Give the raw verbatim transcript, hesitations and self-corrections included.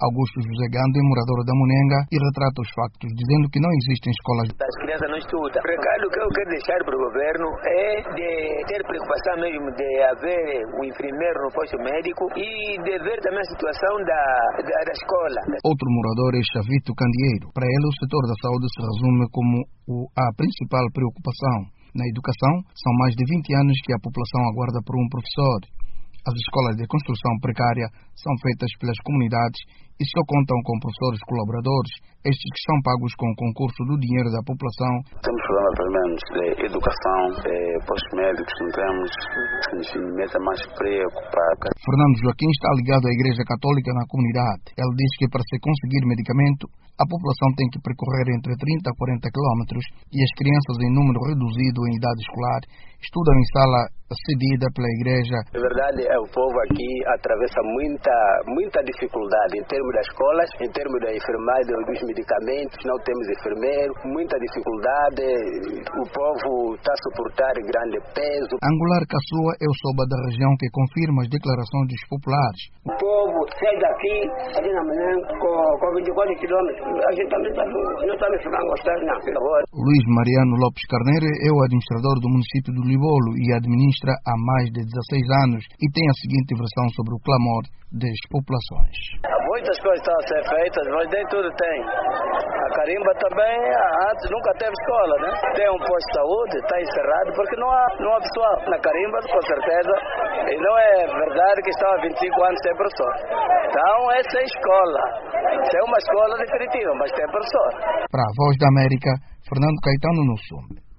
Augusto José Gando é morador da Munenga e retrata os factos, dizendo que não existem escolas. As crianças não estudam. O recado que eu quero deixar para o governo é de ter preocupação mesmo de haver o enfermeiro no posto médico e de ver também a situação da, da, da escola. Outro morador é Chavito Candeeiro. Para ele, o setor da saúde se resume como o, a principal preocupação. Na educação, são mais de vinte anos que a população aguarda por um professor. As escolas de construção precária são feitas pelas comunidades e só contam com professores colaboradores, estes que são pagos com o concurso do dinheiro da população. Temos problemas, pelo menos, de educação, de postos médicos, não temos, que nos meta mais preocupado. Fernando Joaquim está ligado à Igreja Católica na comunidade. Ele diz que para se conseguir medicamento, a população tem que percorrer entre trinta a quarenta quilómetros e as crianças em número reduzido em idade escolar estudam em sala cedida pela igreja. Na verdade, o povo aqui atravessa muita, muita dificuldade em termos das escolas, em termos da enfermagem, dos medicamentos, não temos enfermeiro, muita dificuldade, o povo está a suportar grande peso. Angular Caçua é o soba da região que confirma as declarações dos populares. O povo sai daqui, ali na manhã, com, com vinte e quatro quilômetros, a gente também tá, não está me ficando gostando, não. Luís Mariano Lopes Carneiro é o administrador do município do Libolo e administra há mais de dezesseis anos e tem a seguinte versão sobre o clamor das populações. Muitas coisas estão a ser feitas, mas nem tudo tem. A Carimba também, antes nunca teve escola, né? Tem um posto de saúde, está encerrado, porque não há, não há pessoal. Na Carimba, com certeza, e não é verdade que estão há vinte e cinco anos sem professor. Então, essa é escola. Isso é uma escola definitiva, mas tem professor. Para a Voz da América, Fernando Caetano no Sul.